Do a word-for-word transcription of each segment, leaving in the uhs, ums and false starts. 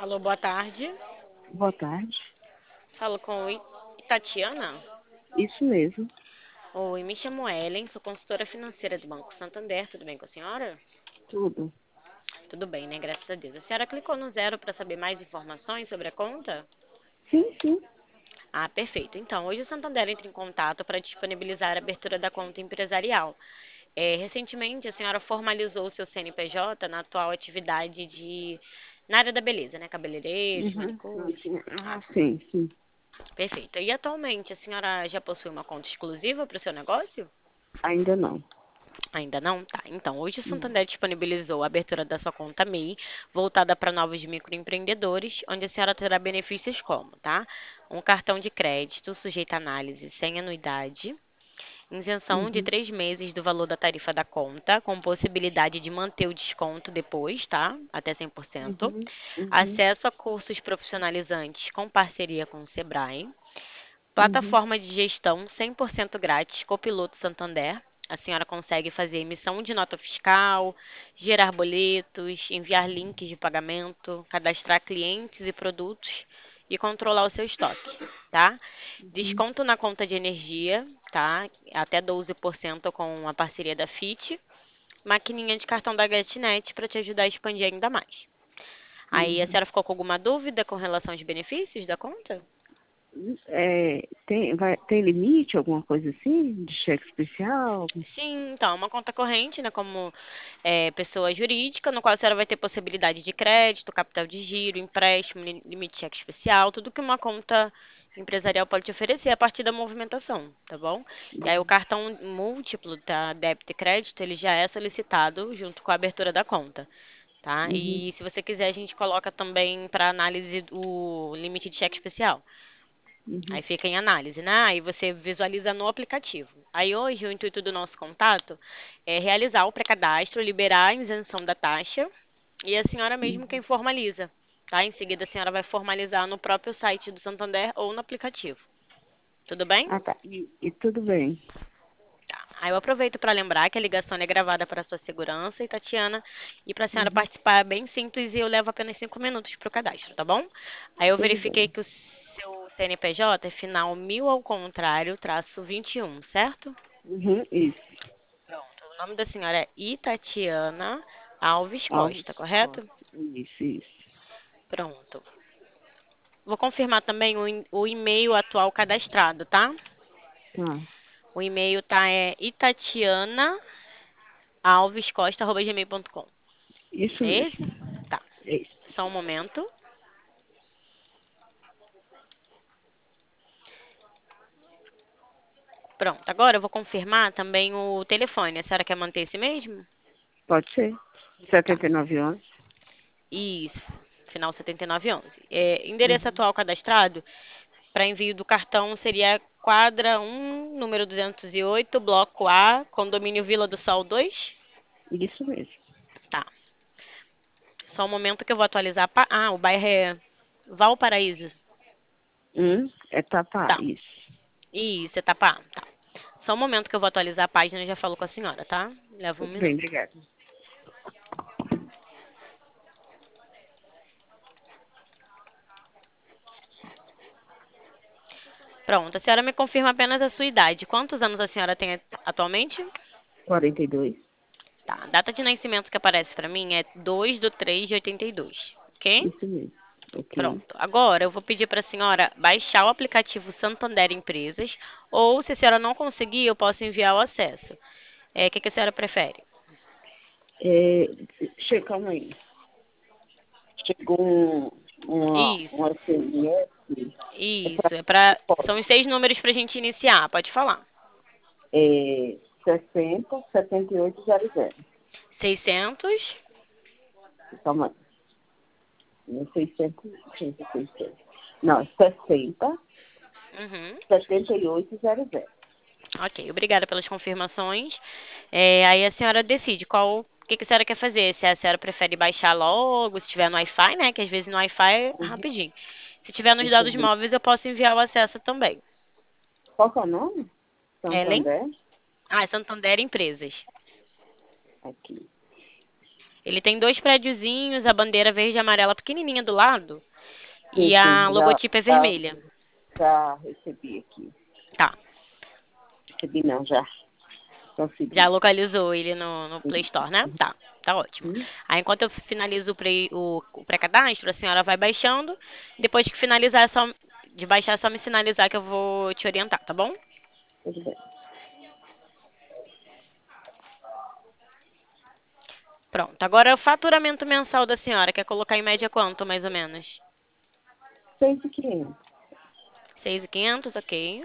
Alô, boa tarde. Boa tarde. Falo com I- Tatiana. Isso mesmo. Oi, me chamo Ellen, sou consultora financeira do Banco Santander. Tudo bem com a senhora? Tudo. Tudo bem, né? Graças a Deus. A senhora clicou no zero para saber mais informações sobre a conta? Sim, sim. Ah, perfeito. Então, hoje o Santander entra em contato para disponibilizar a abertura da conta empresarial. É, recentemente, a senhora formalizou o seu C N P J na atual atividade de na área da beleza, né? Cabeleireiros, Uhum. Sim, manicures. sim. Ah, Ah, sim, sim. perfeito. E atualmente, a senhora já possui uma conta exclusiva para o seu negócio? Ainda não. Ainda não? Tá. Então, hoje o Hum. Santander disponibilizou a abertura da sua conta M E I, voltada para novos microempreendedores, onde a senhora terá benefícios como, tá? Um cartão de crédito sujeito a análise sem anuidade, isenção de Uhum. três meses do valor da tarifa da conta, com possibilidade de manter o desconto depois, tá? Até cem por cento. Uhum. Uhum. Acesso a cursos profissionalizantes com parceria com o Sebrae. Uhum. Plataforma de gestão cem por cento grátis, Copiloto Santander. A senhora consegue fazer emissão de nota fiscal, gerar boletos, enviar links de pagamento, cadastrar clientes e produtos e controlar o seu estoque, tá? Uhum. Desconto na conta de energia, tá? Até doze por cento com a parceria da Fit. Maquininha de cartão da GetNet para te ajudar a expandir ainda mais. Aí a Uhum. senhora ficou com alguma dúvida com relação aos benefícios da conta? É, tem, vai, tem limite, alguma coisa assim? De cheque especial? Sim, então, uma conta corrente, né, como é, pessoa jurídica, no qual a senhora vai ter possibilidade de crédito, capital de giro, empréstimo, li- limite de cheque especial, tudo que uma conta empresarial pode te oferecer a partir da movimentação, tá bom? E aí o Uhum. cartão múltiplo, tá, débito e crédito, ele já é solicitado junto com a abertura da conta, tá? Uhum. E se você quiser, a gente coloca também para análise o limite de cheque especial. Uhum. Aí fica em análise, né? Aí você visualiza no aplicativo. Aí hoje o intuito do nosso contato é realizar o pré-cadastro, liberar a isenção da taxa e a senhora mesmo quem Uhum. formaliza, tá? Em seguida a senhora vai formalizar no próprio site do Santander ou no aplicativo. Tudo bem? Ah, tá. E, e tudo bem. Tá. Aí eu aproveito para lembrar que a ligação é gravada para sua segurança e Tatiana, e para a senhora Uhum. participar é bem simples e eu levo apenas cinco minutos para o cadastro, tá bom? Aí eu Tudo verifiquei bem. que o seu C N P J é final mil ao contrário, traço vinte e um, certo? Uhum. Isso. Pronto. O nome da senhora é Itatiana Alves Alves Costa, correto? Costa. Isso, isso. Pronto. Vou confirmar também o, e- o e-mail atual cadastrado, tá? Tá. O e-mail tá é itatianaalvescosta.gmail.com. Isso É mesmo. esse? Tá. É isso. Só um momento. Pronto. Agora eu vou confirmar também o telefone. A senhora quer manter esse mesmo? Pode ser. Tá. setenta e nove anos. Isso. Final setenta e nove onze. É, endereço Uhum. atual cadastrado para envio do cartão seria quadra um, número duzentos e oito, bloco A, condomínio Vila do Sol dois. Isso mesmo. Tá. Só um momento que eu vou atualizar. a pá- Ah, o bairro é Valparaíso. Hum, é tapar, Tá. isso. Isso, Etapa. Tá. Só um momento que eu vou atualizar a página e já falo com a senhora, tá? Leva um Tudo bem, minuto. obrigada. Pronto, a senhora me confirma apenas a sua idade. Quantos anos a senhora tem atualmente? Quarenta e dois. Tá, a data de nascimento que aparece pra mim é dois de três de oitenta e dois, ok? Isso mesmo. Ok. Pronto. Agora eu vou pedir para a senhora baixar o aplicativo Santander Empresas, ou se a senhora não conseguir, eu posso enviar o acesso. É, o que que a senhora prefere? É, che- calma aí. Chegou um, uma, Isso, um S M S. É para isso. É para, são os seis números para a gente iniciar. Pode falar. é, sessenta, setenta e oito, zero zero. Seiscentos. Calma aí. Não sei se é seiscentos. Não, sessenta, Uhum. setenta e oito, zero zero. Ok, obrigada pelas confirmações. É, aí a senhora decide qual, o que que a senhora quer fazer. Se a senhora prefere baixar logo, se tiver no Wi-Fi, né? Que às vezes no Wi-Fi é Uhum. rapidinho. Se tiver nos dados Entendi. móveis, eu posso enviar o acesso também. Qual que é o nome? Ellen? Santander? Ah, é Santander Empresas. Aqui. Ele tem dois prédiozinhos, a bandeira verde e amarela pequenininha do lado e Sim, a sim, já, logotipo é já, vermelha. já recebi aqui. Tá. Recebi não, já Já consegui. localizou ele no, no Play Store, né? Tá, tá ótimo. Uhum. Aí, enquanto eu finalizo o pré- o- o pré-cadastro, a senhora vai baixando. Depois que finalizar, é só, de baixar, é só me sinalizar que eu vou te orientar, tá bom? Tudo bem. Pronto. Agora, o faturamento mensal da senhora. Quer colocar em média quanto, mais ou menos? Seis e quinhentos. seis mil e quinhentos, ok.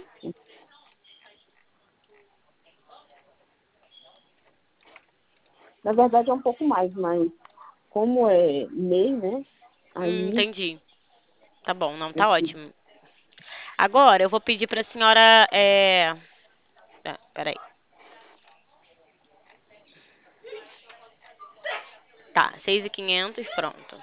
Na verdade é um pouco mais, mas como é MEI, né? Hum, Aí, entendi. Tá bom, não, tá assim, ótimo. Agora, eu vou pedir pra senhora... É... Ah, peraí. Tá, seis mil e quinhentos, pronto.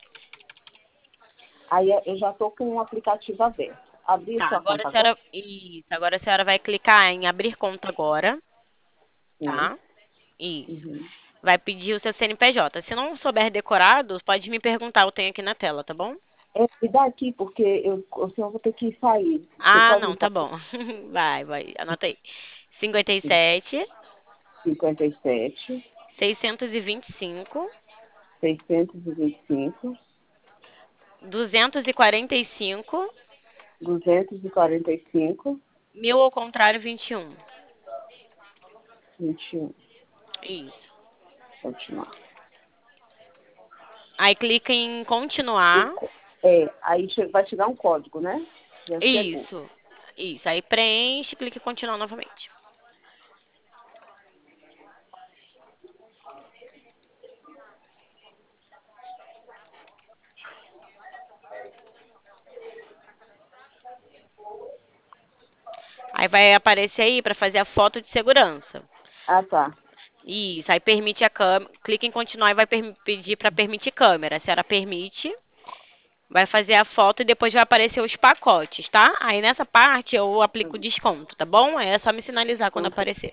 aí eu já estou com o aplicativo aberto. Abri Tá, sua agora conta a agora? senhora... Isso, agora a senhora vai clicar em abrir conta agora, Sim. tá? Isso. Uhum. Vai pedir o seu C N P J. Se não souber decorado, pode me perguntar, eu tenho aqui na tela, tá bom? É, me dá aqui, porque eu, o senhor vai ter que sair. Você Ah, pode não, me tá passar? bom. Vai, vai, anota aí. cinquenta e sete, cinquenta e sete, seiscentos e vinte e cinco, seiscentos e vinte e cinco, duzentos e quarenta e cinco, duzentos e quarenta e cinco, mil ao contrário, vinte e um. vinte e um. Isso. Continuar. Aí clica em O continuar. co- É, aí che- vai te dar um código, né? Já chegou. Isso. Isso. Aí preenche, clica em continuar novamente. Aí vai aparecer aí para fazer a foto de segurança. Ah, tá. Isso, aí permite a câmera, clica em continuar e vai per- pedir para permitir câmera. Se ela permite, vai fazer a foto e depois vai aparecer os pacotes, tá? Aí nessa parte eu aplico desconto, tá bom? Aí é só me sinalizar quando Então, tá. aparecer.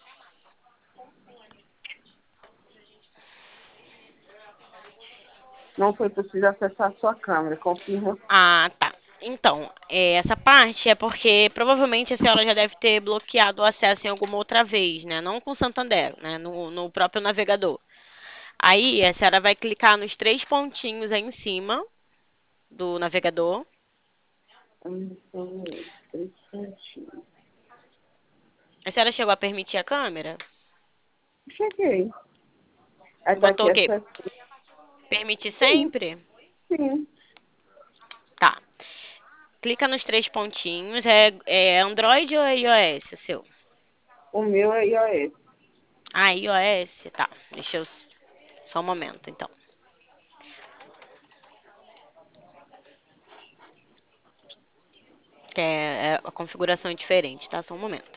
Não foi preciso acessar a sua câmera. Confirma. Ah, tá. Então, é, essa parte é porque provavelmente a senhora já deve ter bloqueado o acesso em alguma outra vez, né? Não com o Santander, né? No, no próprio navegador. Aí a senhora vai clicar nos três pontinhos aí em cima do navegador. Hum, então, interessante. A senhora chegou a permitir a câmera? Cheguei. Aí tá Botou aqui o quê? acesso. Permitir Sim, sempre? sim. Tá. Clica nos três pontinhos. É, é Android ou é iOS o seu? O meu é iOS. Ah, iOS. Tá. Deixa eu. Só um momento, então. Que é, é- a configuração é diferente, tá? Só um momento.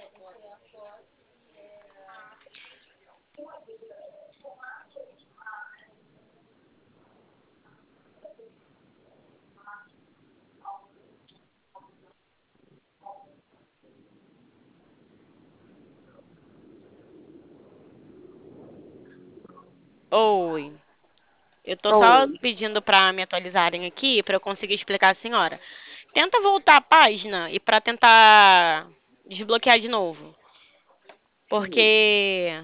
Oi. Eu tô só Oi. pedindo pra me atualizarem aqui pra eu conseguir explicar a senhora. Tenta voltar a página e pra tentar desbloquear de novo. Sim. Porque.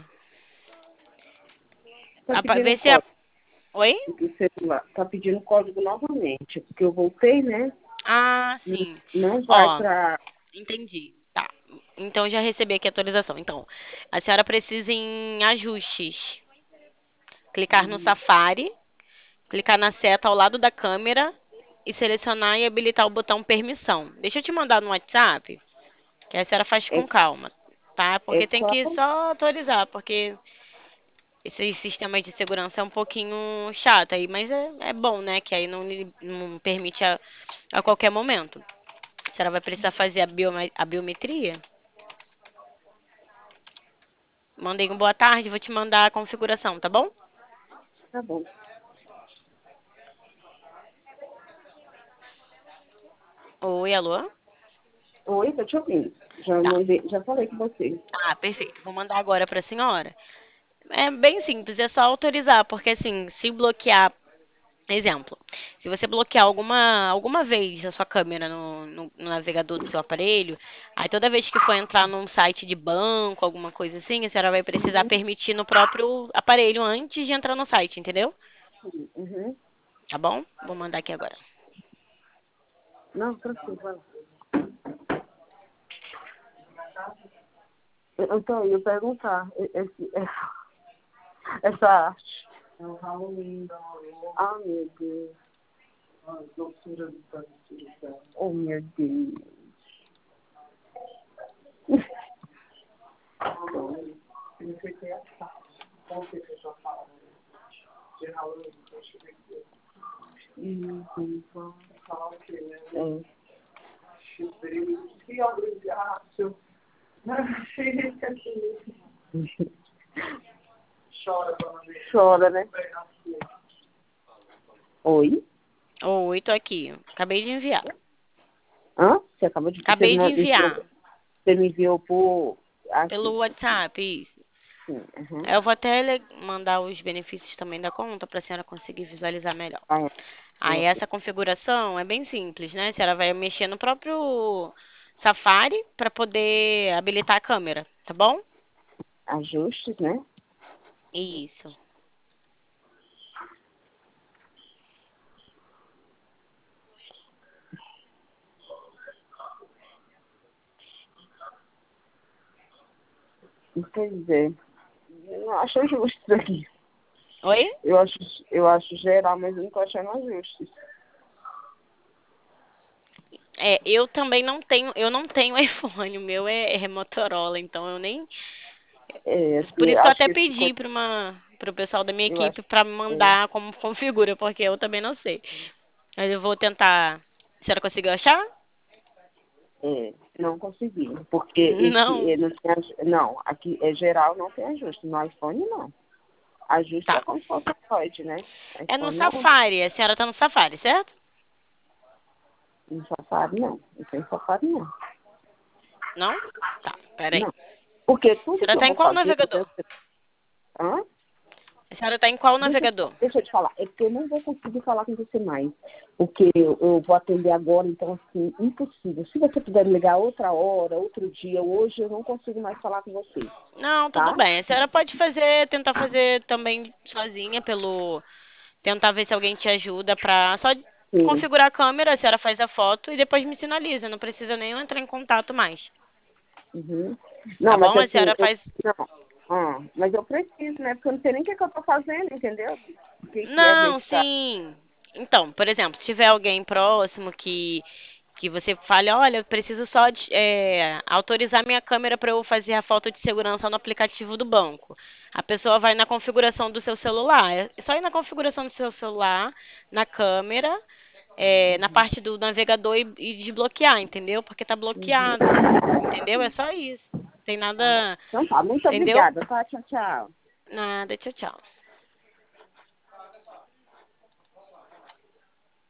Tá a- pedindo Vê se a. código Oi? do celular. Tá pedindo código novamente. Porque eu voltei, né? Ah, N- sim. Não vai Ó, pra. entendi. Tá. Então já recebi aqui a atualização. Então, a senhora precisa em ajustes. Clicar no Hum, Safari, clicar na seta ao lado da câmera e selecionar e habilitar o botão permissão. Deixa eu te mandar no WhatsApp, que a senhora faz É, com calma, tá? é Porque tem qual? que só atualizar, porque esse sistema de segurança é um pouquinho chato aí, mas é, é bom, né? Que aí não, lhe- não permite a, a qualquer momento. A senhora vai precisar fazer a, biome- a biometria? Mandei um boa tarde, vou te mandar a configuração, tá bom? Tá bom. Oi, alô? Oi, tô te ouvindo. Já Tá. mandei, já falei com você. Ah, perfeito. Vou mandar agora para a senhora. É bem simples, é só autorizar, porque assim, se bloquear, exemplo, se você bloquear alguma, alguma vez a sua câmera no, no, no navegador do seu aparelho, aí toda vez que for entrar num site de banco, alguma coisa assim, a senhora vai precisar Uhum. permitir no próprio aparelho antes de entrar no site, entendeu? Uhum. Tá bom? Vou mandar aqui agora. Não, tranquilo, vai lá. Então, eu ia perguntar, esse, essa, essa arte. É o Halloween da Aurora. Ah, meu Deus. Ah, doçura do céu. Oh, meu Deus. Não sei se é essa. Qual que é a sua fala? De Halloween, deixa eu ver aqui. Uhum. Fala o quê, né? É. Chibrinho. Que obrigado. Chega aqui. Chora, dona Maria. Chora, né? Oi? Oi, tô aqui. Acabei de enviar. Hã? Você acabou de... Você Acabei de me enviou, enviar. você me enviou por... Pelo Aqui. WhatsApp, isso. Sim. Uhum. Eu vou até le- mandar os benefícios também da conta para a senhora conseguir visualizar melhor. Ah, é. Aí essa configuração é bem simples, né? A senhora vai mexer no próprio Safari para poder habilitar a câmera, tá bom? Ajustes, né? Isso. Quer dizer, eu não acho justo isso aqui. Oi? Eu acho, eu acho geral, mas eu não tô achando ajustes. É, eu também não tenho, eu não tenho iPhone, o meu é, é Motorola, então eu nem. É, Por assim, isso que eu acho até que esse pedi coisa, para uma, para o pessoal da minha eu acho, equipe para me é, mandar como configura, porque eu também não sei. Mas eu vou tentar. A senhora conseguiu achar? é, não consegui, porque esse, Não. é, não, tem aj- não, aqui é geral, não tem ajuste, no iPhone não. Ajuste é Tá. como se fosse Android, né? É no iPhone não, Safari. A senhora tá no Safari, certo? no Safari não, não tem Safari não. Não? Tá, peraí. Não, porque A tudo que senhora eu tá em vou qual fazer, eu navegador? tenho que... Hã? A senhora tá em qual Deixa, eu te navegador? deixa eu te falar, é porque eu não vou conseguir falar com você mais, porque eu, eu vou atender agora, então, assim, impossível. Se você puder me ligar outra hora, outro dia, hoje, eu não consigo mais falar com você, Não, tudo tá? bem. A senhora pode fazer, tentar fazer também sozinha pelo. Tentar ver se alguém te ajuda pra só Sim. configurar a câmera, a senhora faz a foto e depois me sinaliza. Não precisa nem eu entrar em contato mais. Uhum. Tá Não, mas bom? A assim, senhora eu, faz. não, ah, mas eu preciso, né? Porque eu não sei nem o que, é que eu tô fazendo, entendeu? O que, que é Não, verificar? sim. Então, por exemplo, se tiver alguém próximo que que você fale, olha, eu preciso só de, é, autorizar minha câmera para eu fazer a foto de segurança no aplicativo do banco. A pessoa vai na configuração do seu celular. É só ir na configuração do seu celular, na câmera, é, na parte do navegador e, e desbloquear, entendeu? Porque tá Uhum. bloqueado. Entendeu? É só isso. Tem Ah, nada. então tá, muito Entendeu? obrigada, tá? Tchau, tchau. Nada. Tchau, tchau.